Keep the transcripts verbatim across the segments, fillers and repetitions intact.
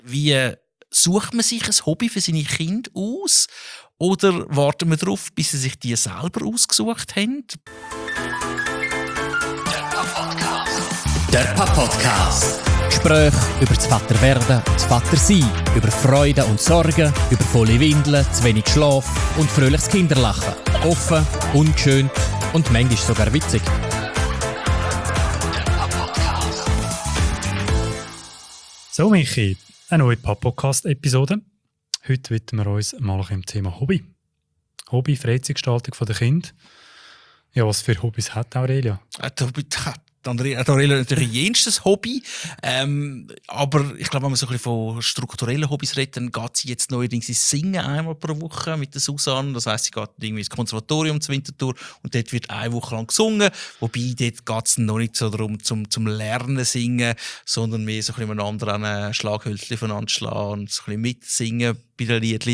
Wie sucht man sich ein Hobby für seine Kinder aus? Oder warten wir darauf, bis sie sich die selber ausgesucht haben? Der Papa-Podcast. Gespräche über das Vaterwerden und das Vatersein, über Freude und Sorgen, über volle Windeln, zu wenig Schlaf und fröhliches Kinderlachen. Offen, ungeschönt und manchmal sogar witzig. So, Michi, eine neue Papa-Podcast-Episode. Heute widmen wir uns mal dem Thema Hobby. Hobby, Freizeitgestaltung der Kinder. Ja, was für Hobbys hat Aurelia? Aurelia hat natürlich jenstes Hobby. Ähm, aber ich glaube, wenn man so ein bisschen von strukturellen Hobbys redet, dann geht sie jetzt neuerdings ins Singen einmal pro Woche mit der Susanne. Das heisst, sie geht irgendwie ins Konservatorium zur Winterthur und dort wird eine Woche lang gesungen. Wobei, dort geht es noch nicht so darum, zum, zum Lernen singen, sondern mehr so ein bisschen miteinander ein Schlaghölzchen voneinander schlagen und so ein bisschen mitsingen bei den Liedchen.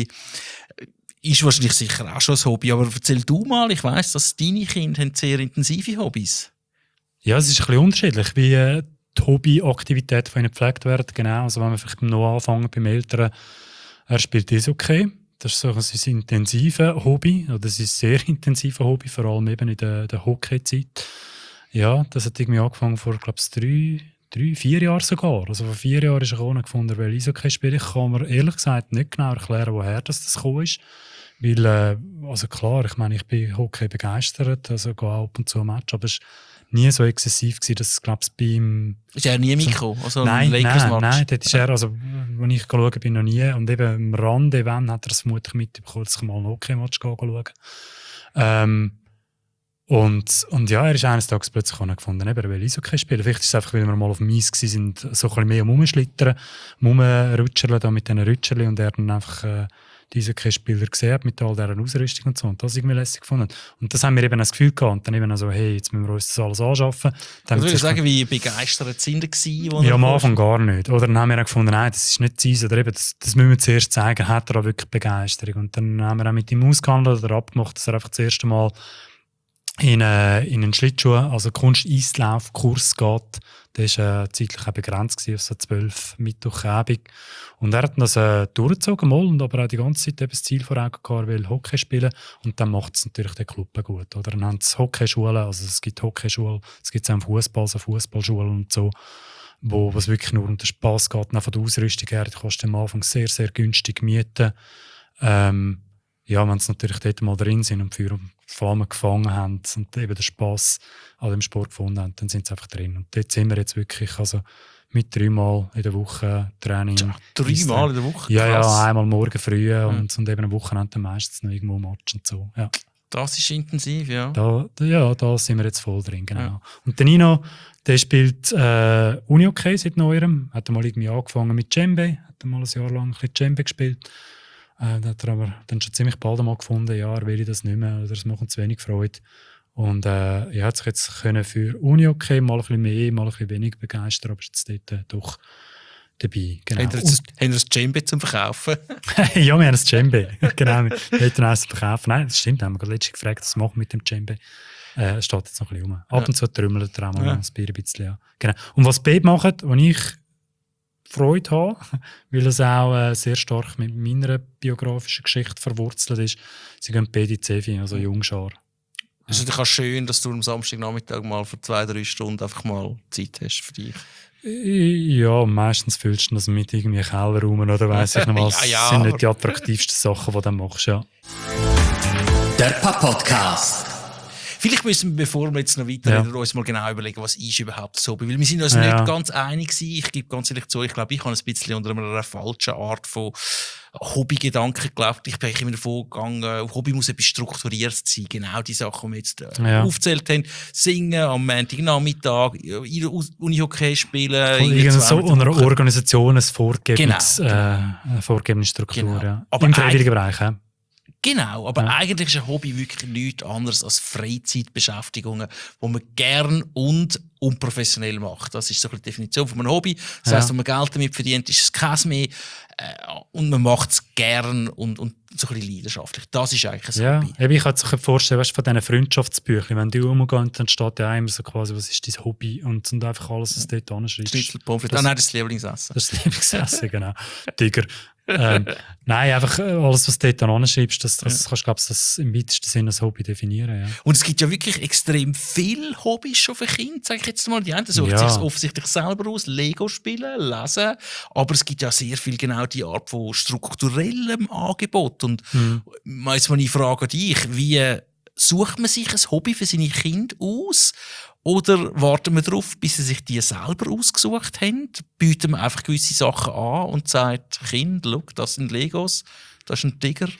Ist wahrscheinlich sicher auch schon ein Hobby, aber erzähl du mal, ich weiss, dass deine Kinder haben sehr intensive Hobbys. Ja, es ist ein bisschen unterschiedlich, wie äh, die Hobbyaktivitäten von ihnen gepflegt werden. Genau, also wenn wir vielleicht noch anfangen beim Eltern, er spielt Eishockey. Das ist so ein sein intensives Hobby, oder sein sehr intensives Hobby, vor allem eben in der, der Hockeyzeit. Ja, das hat irgendwie angefangen vor, glaube ich, drei, drei, vier Jahren sogar. Also vor vier Jahren ist er gekommen und gefunden, er will Eishockey spielen. Ich kann mir ehrlich gesagt nicht genau erklären, woher das, das gekommen ist. Weil, äh, also klar, ich meine, ich bin Hockey begeistert, also gehe ab und zu ein Match, aber es nie so exzessiv gewesen, dass, glaube ich, bei ihm... Ist er nie mitgekommen? Also nein, nein, nein, nein, dort ist er, also, als ich schaue, bin noch nie. Und eben am Rande, wenn, hat er es vermutlich mitbekommen, dass ich mal einen Hockey-Match schaue. Ähm, und, und ja, er ist eines Tages plötzlich gefunden, eben, er will Eishockey spielen. Vielleicht ist es einfach, weil wir mal auf dem Eis waren, so ein bisschen mehr am Rumschlittern, am Rumrutschern, da mit diesen Rutschern, und er dann einfach... Äh, diese Spieler gesehen hat, mit all dieser Ausrüstung und so. Und das irgendwie lässig gefunden. Und das haben wir eben das Gefühl gehabt. Und dann eben so, hey, jetzt müssen wir uns das alles anschaffen. Dann ich würde sagen, wie begeistert sind sie? Ja, am Anfang gar nicht. Oder dann haben wir auch gefunden, nein, das ist nicht sein. Oder eben, das, das müssen wir zuerst zeigen, hat er auch wirklich Begeisterung. Und dann haben wir auch mit ihm ausgehandelt oder abgemacht, dass er einfach das erste Mal in, äh, in einen Schlittschuh, also Kunst-Eislauf-Kurs geht. Der war äh, zeitlich auch begrenzt gewesen, auf so zwölf Mittwochabend. Und er hat das äh, durchgezogen, mal, und aber auch die ganze Zeit eben das Ziel vor Augen gehabt, er will Hockey spielen. Und dann macht es natürlich den Club gut. Oder? Dann haben sie Hockeyschulen, also es gibt Hockeyschulen, es gibt auch im Fußball, so Fußballschulen und so, wo es wirklich nur um den Spass geht, auch von der Ausrüstung her. Die kostet am Anfang sehr, sehr günstig mieten. Ähm, ja, wenn sie natürlich dort mal drin sind und für Flammen gefangen haben und eben den Spass an dem Sport gefunden haben, dann sind sie einfach drin. Und dort sind wir jetzt wirklich, also mit dreimal in der Woche Training. Ja, dreimal in der Woche? Ja, Krass. ja, einmal morgen früh ja. und, und eben am Wochenende meistens noch irgendwo Match und so. Ja. Das ist intensiv, ja. Da, da, ja, da sind wir jetzt voll drin, genau. Ja. Und der Nino, der spielt äh, Unihockey seit neuerem, hat mal irgendwie angefangen mit Djembe, hat mal ein Jahr lang ein bisschen Djembe gespielt. Äh, da hat er aber dann schon ziemlich bald einmal gefunden, ja, er will das nicht mehr, oder es macht ihm zu wenig Freude. Und äh, er hat sich jetzt können für Unihockey mal ein bisschen mehr, mal ein bisschen weniger begeistern, aber ist jetzt dort äh, doch dabei. Genau. Haben wir das Djembe zum Verkaufen? Ja, wir haben das Djembe. Genau, wir wollten eins zum Verkaufen. Nein, das stimmt, haben wir gerade letztens gefragt, was machen wir mit dem Djembe. Äh, es steht jetzt noch ein bisschen rum. Ab und zu trümmelt er auch mal ja. ein bisschen. Ja. Genau. Und was Babe macht, und ich Freude habe, weil es auch äh, sehr stark mit meiner biografischen Geschichte verwurzelt ist. Sie gehen beide in Zevi, also Jungschar. Es ist natürlich auch schön, dass du am Samstagnachmittag mal für zwei, drei Stunden einfach mal Zeit hast für dich. Ja, meistens fühlst du das mit irgendwie Kellerraum oder weiss ich noch was. ja, ja, das sind nicht die attraktivsten Sachen, die du machst. Ja. Der Papa-Podcast. Vielleicht müssen wir, bevor wir jetzt noch weiterreden, ja. uns mal genau überlegen, was ist überhaupt das Hobby. Weil wir sind uns ja. nicht ganz einig gewesen. Ich gebe ganz ehrlich zu, ich glaube, ich habe ein bisschen unter einer falschen Art von Hobbygedanken geglaubt. Ich bin immer davon gegangen, Hobby muss etwas strukturiert sein. Genau die Sachen, die wir jetzt äh, ja. aufgezählt haben. Singen am Montagnachmittag, Unihockey spielen. So einer Organisation, eine vorgegebene genau. äh, Struktur. Genau. Ja. Im freiwilligen Bereich. Ja. Genau, aber ja. eigentlich ist ein Hobby wirklich nichts anderes als Freizeitbeschäftigungen, die man gern und unprofessionell macht. Das ist so die Definition von einem Hobby. Das ja. heisst, wenn man Geld damit verdient, ist es kein mehr. Äh, und man macht es gern und, und so ein bisschen leidenschaftlich. Das ist eigentlich ein ja, Hobby. Eben, ich kann mir vorstellen, weißt, von diesen Freundschaftsbüchern, wenn die umgehen, dann steht ja immer so quasi, was ist dein Hobby und, und einfach alles, was du dort anschreibst. Schnitzel, Pommes frites. Ah, nein, das ist das Lieblingsessen. Das ist das Lieblingsessen, genau. Tiger. ähm, nein, einfach alles, was du dort anschreibst, das, das ja. kannst du, glaube ich, im weitesten Sinne als Hobby definieren. Ja. Und es gibt ja wirklich extrem viele Hobbys schon für Kinder, sage ich jetzt mal. Die einen suchen ja. sich offensichtlich selber aus, Lego spielen, lesen, aber es gibt ja sehr viel genau die Art von strukturellem Angebot. Und mhm. jetzt mal eine Frage an dich, wie sucht man sich ein Hobby für seine Kinder aus? Oder warten wir darauf, bis sie sich die selber ausgesucht haben? Bieten wir einfach gewisse Sachen an und sagt, Kind, schau, das sind Legos, das ist ein Tiger?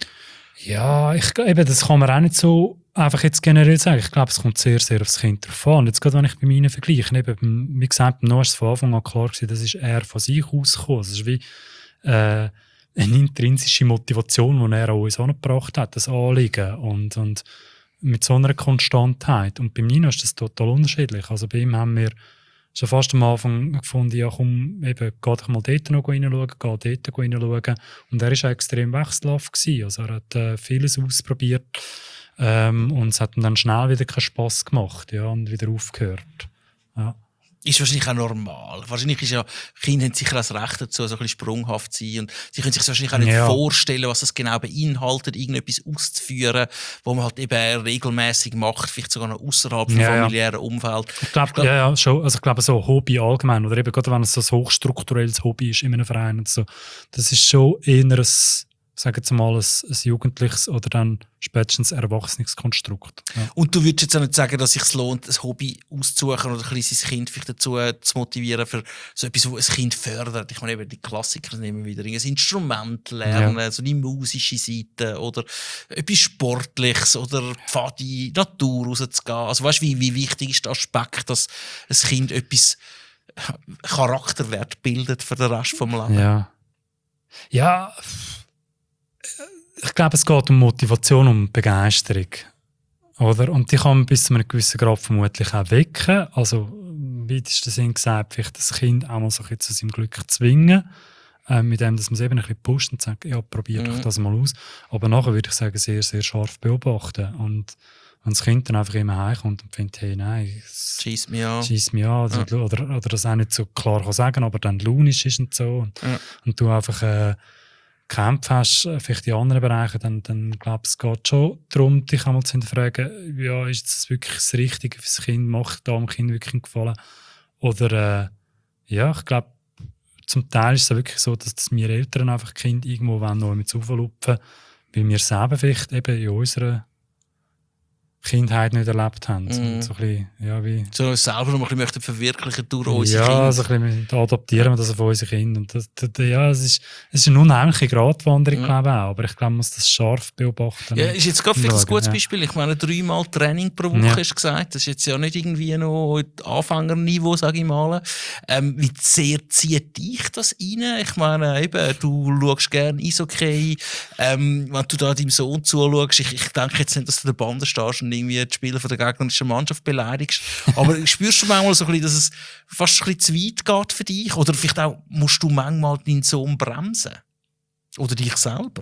Ja, ich, eben, das kann man auch nicht so einfach jetzt generell sagen. Ich glaube, es kommt sehr, sehr aufs Kind drauf an. Jetzt gerade, wenn ich bei meinen vergleiche, eben, wie gesagt, beim Noah ist es von Anfang an klar gewesen, das ist eher von sich ausgekommen. Das ist wie äh, eine intrinsische Motivation, die er an uns angebracht hat, das Anliegen. Und, und mit so einer Konstantheit. Und bei Nino ist das total unterschiedlich. Also bei ihm haben wir schon fast am Anfang gefunden, ja komm, eben, geh doch mal dort noch reinschauen, geh dort reinschauen. Und er war extrem wechselhaft gewesen. Also er hat äh, vieles ausprobiert ähm, und es hat ihm dann schnell wieder keinen Spass gemacht, ja, und wieder aufgehört. Ja. Ist wahrscheinlich auch normal. Wahrscheinlich ist ja, Kinder haben sicher das Recht dazu, so ein bisschen sprunghaft zu sein. Und sie können sich wahrscheinlich auch nicht ja. vorstellen, was das genau beinhaltet, irgendetwas auszuführen, was man halt eben regelmäßig macht, vielleicht sogar noch außerhalb vom ja, familiären ja. Umfeld. Ich glaube, glaub, ja, ja, schon. Also ich glaube, so Hobby allgemein, oder eben gerade wenn es so ein hochstrukturelles Hobby ist in einem Verein und so, das ist schon eher ein, sagen wir mal, ein, ein jugendliches oder dann spätestens erwachsenes Konstrukt. Ja. Und du würdest jetzt auch nicht sagen, dass es sich lohnt, ein Hobby auszusuchen oder ein kleines Kind vielleicht dazu zu motivieren für so etwas, was ein Kind fördert. Ich meine, eben die Klassiker nehmen wieder ein Instrument lernen, ja. so die musische Seite oder etwas Sportliches oder Pfadi, Natur rauszugehen. Also weißt du, wie, wie wichtig ist der Aspekt, dass ein Kind etwas Charakterwert bildet für den Rest des Lebens? Ja. Ja, ich glaube, es geht um Motivation, um Begeisterung. Oder? Und die kann man bis zu einem gewissen Grad vermutlich auch wecken. Also, im weitesten Sinn gesagt, vielleicht das Kind auch mal so ein bisschen zu seinem Glück zwingen, äh, mit dem, dass man es eben ein bisschen pusht und sagt, ja, probier doch mhm. das mal aus. Aber nachher würde ich sagen, sehr, sehr scharf beobachten. Und wenn das Kind dann einfach immer heimkommt und findet, hey, nein, schießt mich an. Schießt mich an. Oder, ja. oder, oder das auch nicht so klar kann sagen, aber dann launisch ist und so. Und, ja. und du einfach äh, Kämpfe hast, vielleicht in anderen Bereichen, dann, dann glaube ich, es geht schon darum, dich einmal zu hinterfragen, ja, ist das wirklich das Richtige für das Kind, macht da dem Kind wirklich einen Gefallen? Oder, äh, ja, ich glaube, zum Teil ist es wirklich so, dass, dass wir Eltern einfach Kind irgendwo wollen, noch mit auflupfen, weil wir selber vielleicht eben in unserer Kindheit nicht erlebt haben. Mm. So, ein bisschen, ja, wie so selber noch ein bisschen verwirklichen durch unsere ja, Kinder. Ja, so ein bisschen adaptieren wir das auf unsere Kinder. Und das, das, ja, es ist, es ist eine unheimliche Gratwanderung, mm. glaube ich auch. Aber ich glaube, man muss das scharf beobachten. Ja, ist jetzt gerade vielleicht ein gutes ja. Beispiel. Ich meine, dreimal Training pro Woche, ja. hast du gesagt. Das ist jetzt ja nicht irgendwie noch Anfängerniveau, sage ich mal. Ähm, wie sehr zieht dich das rein? Ich meine, eben, du schaust gerne Eishockey. Ähm, wenn du da deinem Sohn zuschaust, ich, ich denke jetzt nicht, dass du der Bande stehst und irgendwie die Spieler von der gegnerischen Mannschaft beleidigst. Aber spürst du manchmal so ein bisschen, dass es fast ein bisschen zu weit geht für dich? Oder vielleicht auch, musst du manchmal deinen Sohn bremsen? Oder dich selber?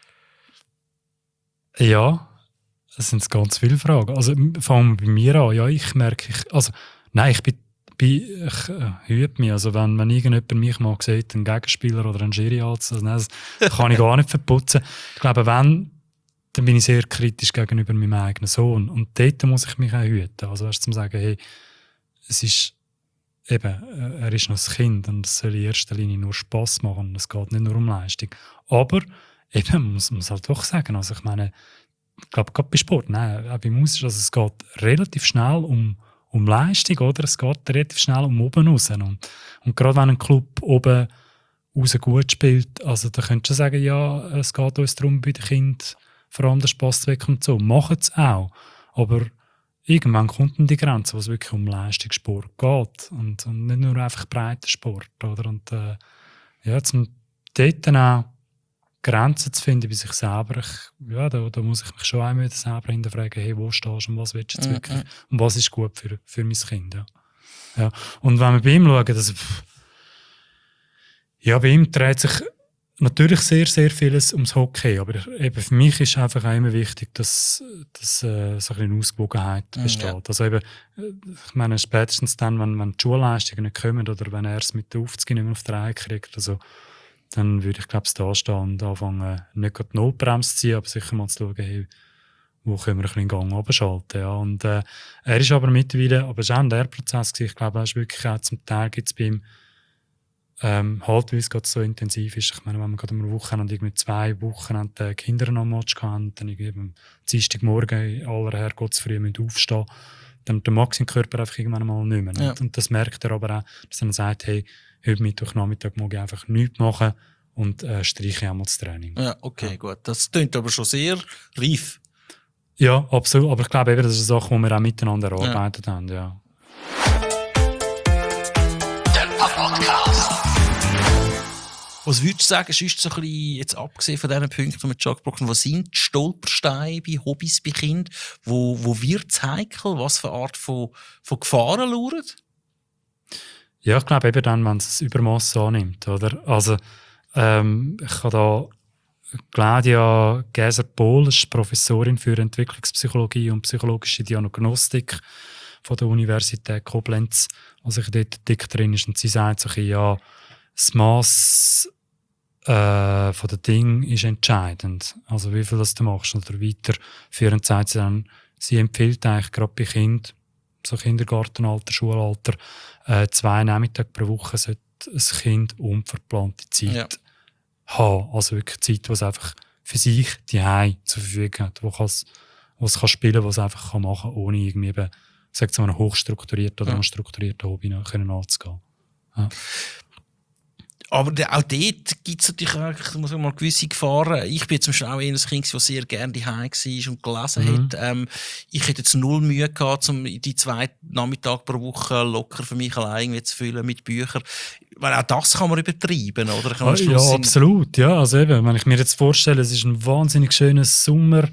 Ja, das sind ganz viele Fragen. Also fangen wir bei mir an. Ja, ich merke, ich, also nein, ich bin, bin ich äh, hüte mich. Also wenn, wenn irgendjemand mich mal sieht, einen Gegenspieler oder einen Schiri also, das kann ich gar nicht verputzen. Ich glaube, wenn, dann bin ich sehr kritisch gegenüber meinem eigenen Sohn. Und dort muss ich mich auch hüten. Also erst zum sagen, hey, es ist eben, er ist noch ein Kind und es soll in erster Linie nur Spass machen. Es geht nicht nur um Leistung. Aber eben, man muss, muss halt doch sagen, also ich meine, ich glaube, gerade bei Sport, nein, auch bei Musik, also es geht relativ schnell um, um Leistung, oder? Es geht relativ schnell um oben raus. Und, und gerade wenn ein Club oben raus gut spielt, also da könntest du sagen, ja, es geht uns darum, bei den Kindern vor allem den Spass zu wecken und so. Machen es auch. Aber irgendwann kommt dann die Grenze, wo es wirklich um Leistungssport geht. Und, und nicht nur einfach breiter Sport. Oder? Und äh, ja, zum dort dann auch Grenzen zu finden bei sich selber, ich, ja, da, da muss ich mich schon einmal selber hinterfragen, hey, wo stehst du und was willst du jetzt mhm. wirklich? Und was ist gut für, für mein Kind? Ja. Ja. Und wenn wir bei ihm schauen, das, ja, bei ihm dreht sich natürlich sehr, sehr vieles ums Hockey, aber eben für mich ist einfach auch immer wichtig, dass, dass äh, so eine Ausgewogenheit besteht. Ja. Also eben, ich meine, spätestens dann, wenn, wenn die Schulleistungen nicht kommen oder wenn er es mit der Aufzug nicht mehr auf die Reihe kriegt, also, dann würde ich, glaube ich, da stehen und anfangen, nicht gerade die Notbremse zu ziehen, aber sicher mal zu schauen, hey, wo können wir ein bisschen in Gang runterschalten. Ja. Und, äh, er ist aber mittlerweile, aber es war auch ein Lehrprozess gewesen. Ich glaube, er ist wirklich auch zum Teil gibt es bei ihm Ähm, halt, weil es gerade so intensiv ist. Ich meine, wenn wir gerade am Wochenende irgendwie zwei Wochen an den Kindern am Match hatten, dann irgendwie am Dienstagmorgen aller Herrgottsfrüh müssen aufstehen, dann der Max im Körper einfach irgendwann mal nicht mehr. Ja. Und, und das merkt er aber auch, dass er sagt, hey, heute Mittwoch, Nachmittag mag ich einfach nichts machen und äh, streiche einmal das Training. Ja, okay, ja. Gut. Das klingt aber schon sehr reif. Ja, absolut. Aber ich glaube eben, das ist eine Sache, die wir auch miteinander erarbeitet ja. haben. Ja. Was würdest du sagen, ist so ein bisschen, jetzt abgesehen von diesen Punkten, die wir schon angesprochen haben, was sind die Stolpersteine bei Hobbys bei Kindern? Wo, wo wird es heikel? Was für eine Art von, von Gefahren lauern? Ja, ich glaube eben dann, wenn es das Übermaß annimmt. Oder? Also, ähm, ich habe da Claudia Gäser-Pohl, ist Professorin für Entwicklungspsychologie und psychologische Diagnostik von der Universität Koblenz, also ich dort dick drin ist. Und sie sagt so, ja, das Mass äh, von den Dingen ist entscheidend. Also wie viel das du machst oder weiterführend sagt sie dann, sie empfiehlt eigentlich gerade bei Kindern, so Kindergartenalter, Schulalter, äh, zwei Nachmittage pro Woche sollte ein Kind unverplante Zeit ja. haben. Also wirklich Zeit, die es einfach für sich die Hause zur Verfügung hat, wo es kann spielen, was es einfach kann machen kann, ohne irgendwie eben, sagt so, einen hochstrukturierten oder ja. unstrukturierten Hobby können anzugehen. Ja. Aber auch dort gibt es natürlich auch, muss man mal gewisse Gefahren. Ich bin zum Beispiel auch eher ein Kind, das sehr gerne daheim war und gelesen mhm. hat. Ähm, ich hätte jetzt null Mühe gehabt, um die zwei Nachmittage pro Woche locker für mich allein zu füllen mit Büchern. Weil auch das kann man übertreiben, oder? Kann man ja, ja absolut. Ja, also eben, wenn ich mir jetzt vorstelle, es ist ein wahnsinnig schöner Sommer,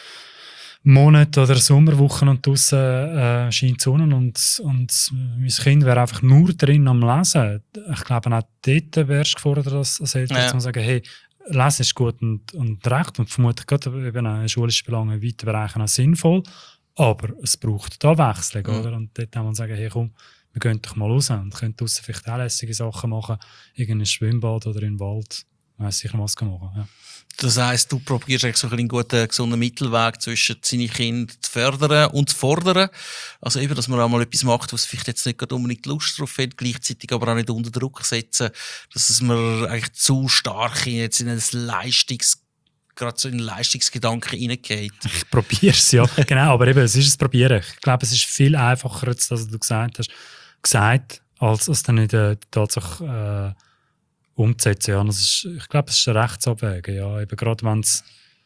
Monat oder Sommerwochen und draussen äh, scheint die Sonne und, und mein Kind wäre einfach nur drin am Lesen. Ich glaube, auch dort wärst du gefordert, als, als Eltern ja. zu sagen, hey, Lesen ist gut und, und recht und vermutlich gerade eben auch in schulischen Belangen in weiten Bereichen auch sinnvoll, aber es braucht da Wechsel, mhm. oder? Und dort kann man sagen, hey, komm, wir gehen doch mal raus und können draussen vielleicht auch lässige Sachen machen, irgendein Schwimmbad oder im Wald, weiss sicher was machen. Ja. Das heisst, du probierst eigentlich so einen guten, gesunden Mittelweg zwischen seine Kinder zu fördern und zu fordern. Also eben, dass man auch mal etwas macht, was vielleicht jetzt nicht unbedingt Lust drauf hat, gleichzeitig aber auch nicht unter Druck setzen, dass man eigentlich zu stark in, jetzt in ein Leistungs, gerade so in einen Leistungsgedanken hineingeht. Ich probiere es, ja. Genau, aber eben, es ist ein Probieren. Ich glaube, es ist viel einfacher, als du gesagt hast, gesagt, als, als dann in der Tatsache, äh, umzusetzen. Ja, das ist, ich glaube, es ist ein Rechtsabwägen. Ja, eben gerade wenn es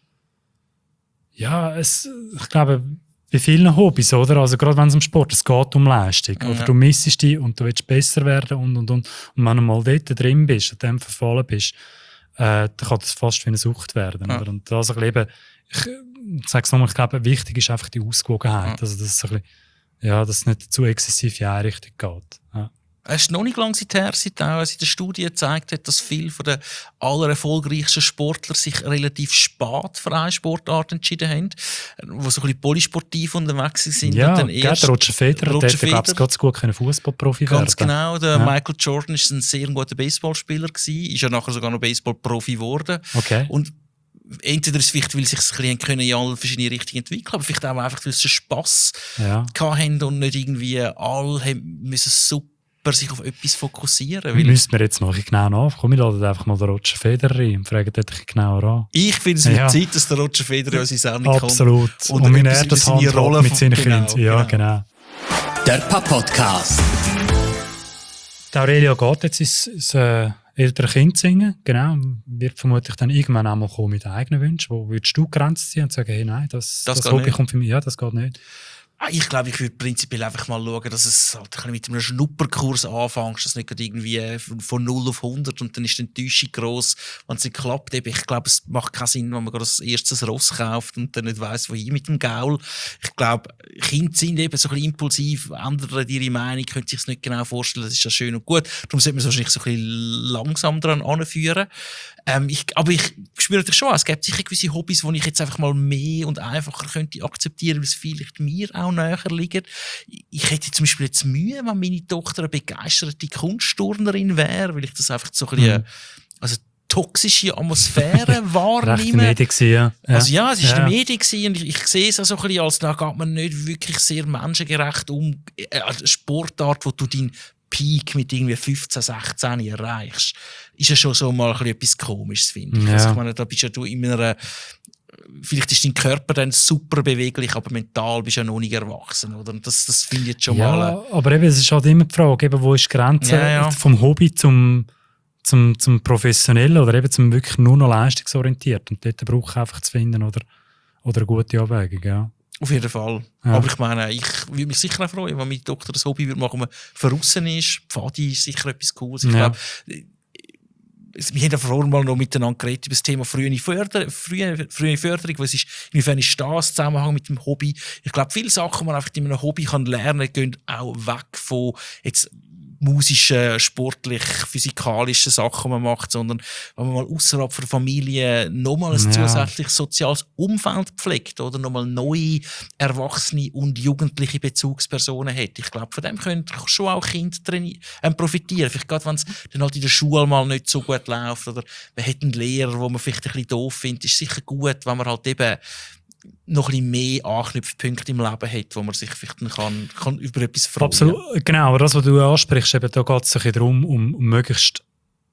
ja, es, ich glaube, bei vielen Hobbys, oder? Also gerade wenn es um Sport, es geht um Leistung. Ja. Oder du missest dich und du willst besser werden und, und, und. Und wenn du mal dort drin bist, an dem verfallen bist, äh, dann kann das fast wie eine Sucht werden. Ja. Oder? Und das, eben, ich, ich sage es nochmal, ich glaube, wichtig ist einfach die Ausgewogenheit. Ja. Also, dass es, ein bisschen, ja, dass es nicht zu exzessiv in eine Richtung geht. Ja. Es ist noch nicht lange her, seit auch in der Studie gezeigt hat, dass viele von den aller erfolgreichsten Sportler sich relativ spät für eine Sportart entschieden haben, die so ein bisschen polysportiv unterwegs sind. Ja, und dann erst der Roger Federer, Roger der hätte, glaube ich, ganz gut Fußballprofi werden. Ganz genau. Der ja. Michael Jordan war ein sehr guter Baseballspieler gewesen, ist ja nachher sogar noch Baseballprofi geworden. Okay. Und entweder ist es vielleicht, weil sie sich ein bisschen in alle verschiedene Richtungen entwickeln, aber vielleicht auch einfach, weil sie Spass ja. hatten und nicht irgendwie alle müssen super sich auf etwas fokussieren. Müssen wir jetzt mal genau nach. Komm, wir laden einfach mal den Roger Federer rein und fragen dort ein genauer an. Ich finde es ja. Zeit, dass der Roger Federer in unsere Sendung kommt. Absolut. Und, und wie er das handhabt mit seinen genau, Kindern. Ja, genau. genau. Der Papa-Podcast. Aurelia geht jetzt ins, ins äh, ältere Kind singen. Genau. Wird vermutlich dann irgendwann einmal kommen mit eigenen Wünschen. Wo würdest du Grenzen ziehen und sagen, hey, nein, das, das, das Hobby nicht. Kommt für mich. Ja, das geht nicht. Ich glaube, ich würde prinzipiell einfach mal schauen, dass es halt ein bisschen mit einem Schnupperkurs anfängst, dass nicht irgendwie von null auf hundert und dann ist die Enttäuschung gross, wenn es nicht klappt. Ich glaube, es macht keinen Sinn, wenn man gerade als erstes Ross kauft und dann nicht weiss, wohin mit dem Gaul. Ich glaube, Kinder sind eben so ein bisschen impulsiv, ändern ihre Meinung, können sich es nicht genau vorstellen, das ist ja schön und gut. Darum sollte man es wahrscheinlich so ein bisschen langsam daran anführen. Ähm, ich, aber ich spüre natürlich schon, es gibt sicher gewisse Hobbys, die ich jetzt einfach mal mehr und einfacher könnte akzeptieren, weil es vielleicht mir auch näher liegt. Ich hätte zum Beispiel jetzt Mühe, wenn meine Tochter eine begeisterte Kunstturnerin wäre, weil ich das einfach so ein bisschen, mhm. also toxische Atmosphäre wahrnehme. Recht Medien, ja. Also ja, es war ja. eine Medien und ich, ich sehe es auch so ein bisschen, als da geht man nicht wirklich sehr menschengerecht um. Eine Sportart, wo du deinen Peak mit irgendwie fünfzehn, sechzehn erreichst, ist ja schon so mal ein bisschen etwas Komisches, finde ich. Ja. Also ich meine, da bist ja du in einer, vielleicht ist dein Körper dann super beweglich, aber mental bist du ja noch nicht erwachsen, oder? Und das, das finde ich jetzt schon ja, mal... Ja, aber eben, es ist halt immer die Frage, eben, wo ist die Grenze ja, ja. vom Hobby zum, zum, zum Professionellen oder eben zum wirklich nur noch leistungsorientiert. Und dort braucht einfach zu finden oder, oder eine gute Abwägung, ja. Auf jeden Fall. Ja. Aber ich meine, ich würde mich sicher auch freuen, wenn meine Tochter das Hobby würde machen, wenn man draussen ist. Pfadi ist sicher etwas Cooles. Ich ja. glaube, wir haben ja vorhin mal noch miteinander geredet über das Thema frühe Förderung, frühe, frühe Förderung. Was ist, inwiefern ist das Zusammenhang mit dem Hobby? Ich glaube, viele Sachen, die man einfach in einem Hobby kann lernen kann, gehen auch weg von jetzt musischen, sportlich, physikalischen Sachen, die man macht, sondern wenn man mal außerhalb der Familie nochmal ein ja. zusätzliches soziales Umfeld pflegt oder nochmal neue Erwachsene und jugendliche Bezugspersonen hat. Ich glaube, von dem können schon auch Kinder ähm, profitieren. Vielleicht gerade, wenn es dann halt in der Schule mal nicht so gut läuft oder man hat einen Lehrer, den man vielleicht ein bisschen doof findet, ist sicher gut, wenn man halt eben noch ein bisschen mehr Anknüpfpunkte im Leben hat, wo man sich vielleicht kann, kann über etwas freuen. Absolut, genau. Aber das, was du ansprichst, eben, da geht es ein bisschen darum, um, um möglichst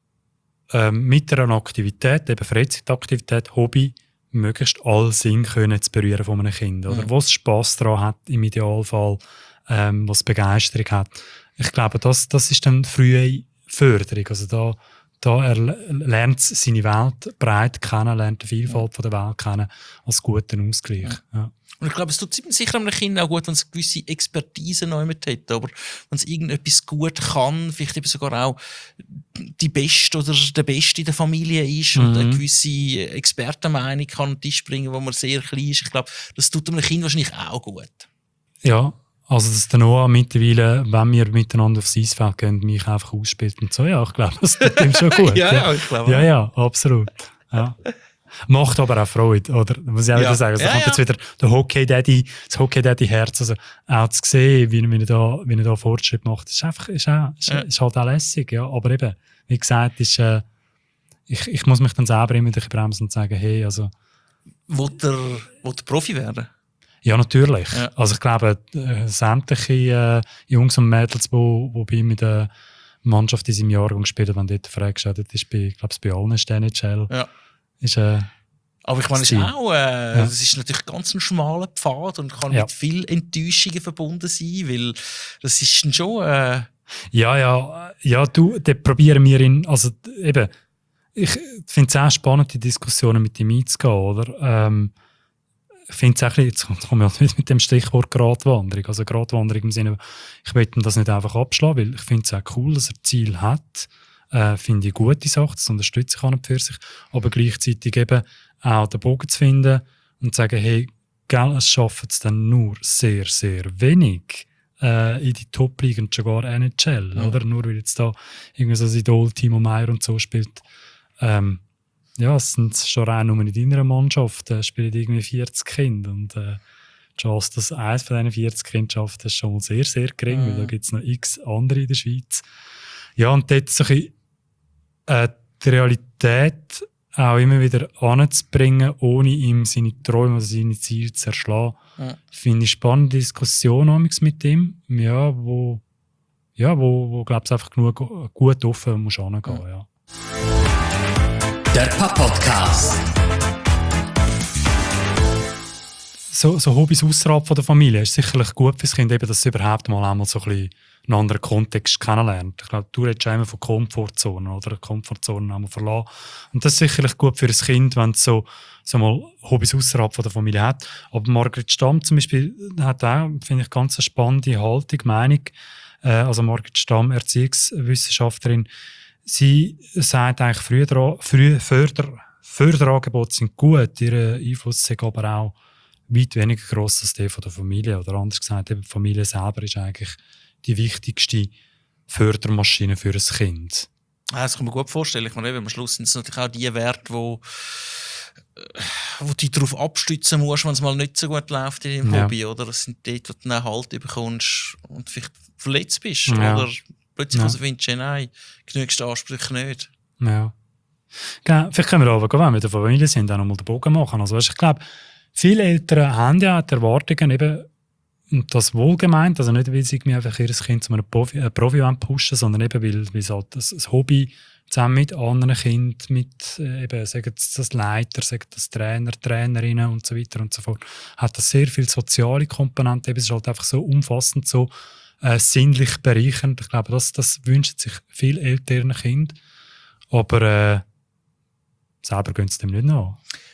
ähm, mit einer Aktivität, eben Freizeitaktivität, Hobby, möglichst alle Sinne können zu berühren von einem Kind. Oder mhm. was Spass daran hat, im Idealfall, ähm, was Begeisterung hat. Ich glaube, das, das ist dann frühe Förderung. Also da Da er lernt seine Welt breit kennen, lernt die Vielfalt von der Welt kennen als guten Ausgleich. Ja. Ja. Und ich glaube, es tut sicher einem Kind auch gut, wenn es eine gewisse Expertise noch mit hat. Aber wenn es irgendetwas gut kann, vielleicht eben sogar auch die Beste oder der Beste in der Familie ist mhm. und eine gewisse Expertenmeinung kann an den Tisch bringen, wo man sehr klein ist. Ich glaube, das tut einem Kind wahrscheinlich auch gut. Ja. Also, dass der Noah mittlerweile, wenn wir miteinander aufs Eisfeld gehen, mich einfach ausspielt und so, ja, ich glaube, das tut ihm schon gut. ja, ja, ja, ich glaube. Ja, ja, absolut. Ja. Macht aber auch Freude, oder? Muss ich auch ja. wieder sagen. Also, ja, da kommt ja. jetzt wieder der Hockey-Daddy, das Hockey-Daddy-Herz, also auch zu sehen, wie, wie, er da, wie er da Fortschritt macht, ist einfach, ist, auch, ist, ja. ist halt auch lässig, ja. Aber eben, wie gesagt, ist, äh, ich, ich muss mich dann selber immer durch bremsen und sagen, hey, also. Wollt ihr, wollt ihr Profi werden? Ja, natürlich. Ja. Also ich glaube, äh, sämtliche äh, Jungs und Mädels, die, die bei ihm in der Mannschaft in seinem Jahrgang spielen, wenn dort fragst, das ist bei, ich glaube, bei allen ist der N H L. Ja. Ist, äh, aber ich meine, es ist auch, äh, ja. das ist natürlich ganz ein schmaler Pfad und kann ja. mit vielen Enttäuschungen verbunden sein, weil das ist dann schon... Äh ja, ja, ja, du, dort probieren wir ihn, also eben, ich finde es auch spannend, die Diskussionen mit ihm einzugehen, oder? Ähm, Ich finde es auch, jetzt komme ich halt mit dem Stichwort Gratwanderung. Also Gratwanderung im Sinne, ich will ihm das nicht einfach abschlagen, weil ich finde es auch cool, dass er Ziel hat. Äh, finde ich eine gute Sache, das unterstütze ich an und für sich. Aber gleichzeitig eben auch den Bogen zu finden und zu sagen, hey, gell, es schaffen es dann nur sehr, sehr wenig äh, in die Top-Liga und sogar N H L. Ja. Oder? Nur weil jetzt da irgendwie so das Idol Timo Meier und so spielt. Ähm, Ja, es sind schon rein nur in deiner Mannschaft, da spielen irgendwie vierzig Kinder. Und äh, die Chance, dass eines von diesen vierzig Kindern schafft, ist schon mal sehr, sehr gering, mhm. weil da gibt es noch x andere in der Schweiz. Ja, und dort so ein bisschen, äh, die Realität auch immer wieder anzubringen, ohne ihm seine Träume oder seine Ziele zu erschlagen, mhm. finde ich spannende Diskussion mit ihm, ja, wo, ja, wo, wo glaube ich, einfach genug gut offen muss angehen, mhm. ja. Der Papp-Podcast. so, so Hobbys außerhalb von der Familie ist sicherlich gut für das Kind, eben, dass es überhaupt mal einmal so ein bisschen einen anderen Kontext kennenlernt. Ich glaube, du redest immer von Komfortzonen oder Komfortzonen einmal verlassen. Und das ist sicherlich gut für ein Kind, wenn es so, so mal Hobbys außerhalb von der Familie hat. Aber Margret Stamm zum Beispiel hat auch, finde ich, ganz eine spannende Haltung, Meinung. Äh, also Margret Stamm, Erziehungswissenschaftlerin, sie sagt eigentlich, früher, früh, Förder, Förderangebote sind gut, ihr Einfluss ist aber auch weit weniger gross als der von der Familie. Oder anders gesagt, die Familie selber ist eigentlich die wichtigste Fördermaschine für ein Kind. Ja, das kann man gut vorstellen. Ich meine, am Schluss sind es natürlich auch die Werte, wo, wo du dich darauf abstützen musst, wenn es mal nicht so gut läuft in deinem Ja. Hobby. Oder? Das sind die, wo du dann Halt bekommst und vielleicht verletzt bist. Ja. Oder plötzlich Ja. herausfindest, ja. nein, genügst Ansprüche nicht. Ja. Genau. Vielleicht können wir aber, wenn wir mit der Familie sind, auch noch mal den Bogen machen. Also, weißt, ich glaube, viele Eltern haben ja die Erwartungen, eben, und das wohlgemeint, also nicht, weil sie irgendwie einfach ihr Kind zu einem Profi, äh, Profi pushen, sondern eben, weil, weil es halt das, das Hobby zusammen mit anderen Kindern, mit äh, eben, sagen das Leiter, sagen das Trainer, Trainerinnen und so weiter und so fort, hat das sehr viel soziale Komponenten. Eben, es ist halt einfach so umfassend, so äh, sinnlich bereichernd. Ich glaube, das, das wünschen sich viele Eltern ihren Kindern, aber äh, selber gehen sie dem nicht nach.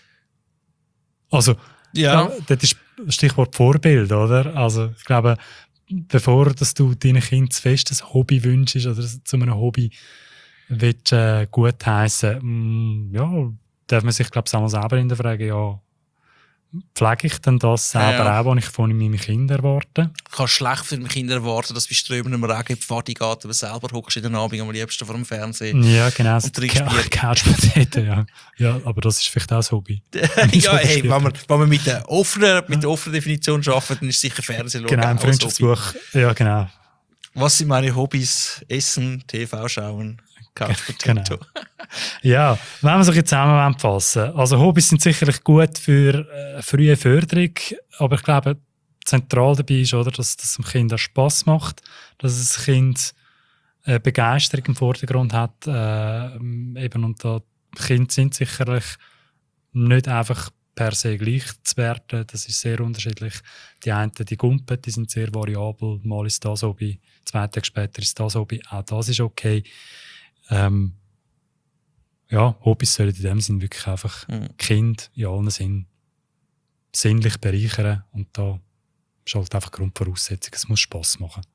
Also, Ja. ja, das ist Stichwort Vorbild, oder? Also, ich glaube, bevor dass du deinen Kindern zu fest ein Hobby wünschst oder zu einem Hobby willst, äh, gut heissen, mm, ja, darf man sich, glaube ich, auch mal selber hinterfragen, ja, pflege ich denn das selber Ja. auch, was ich von meinen Kindern erwarte? Du kannst schlecht von deinen Kindern erwarten, dass du bei strömendem Regen in die Pfadi geht, aber selber hockst in den Abend am liebsten vor dem Fernsehen. Ja, genau. Und trinkst Bier. Couchpotato, ja. Ja, aber das ist vielleicht auch ein Hobby. ja, hey, wenn man, wenn man mit der offenen, mit der offenen Definition arbeitet, dann ist sicher Fernsehen schauen Genau, im auch ein Hobby. Freundschaftsbuch. Ja, genau. Was sind meine Hobbys? Essen, T V schauen, Couch Potato. Genau. Ja, wenn wir es jetzt zusammenfassen. Also Hobbys sind sicherlich gut für äh, frühe Förderung, aber ich glaube, zentral dabei ist, oder, dass es dem Kind auch Spass macht, dass das Kind äh, Begeisterung im Vordergrund hat. Äh, eben, und da Kinder sind sicherlich nicht einfach per se gleich zu werten. Das ist sehr unterschiedlich. Die einen, die Gumpen, die sind sehr variabel. Mal ist das Hobby, zwei Tage später ist das Hobby. Auch das ist okay. Ähm, ja, Hobbys sollen in dem Sinn wirklich einfach Mhm. Kind in allen Sinn sinnlich bereichern. Und da ist halt einfach Grundvoraussetzung. Es muss Spass machen.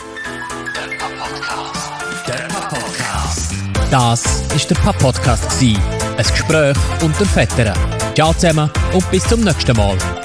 Der Papa-Podcast. Das war der Papa-Podcast. Ein Gespräch unter Vätern. Ciao zusammen und bis zum nächsten Mal.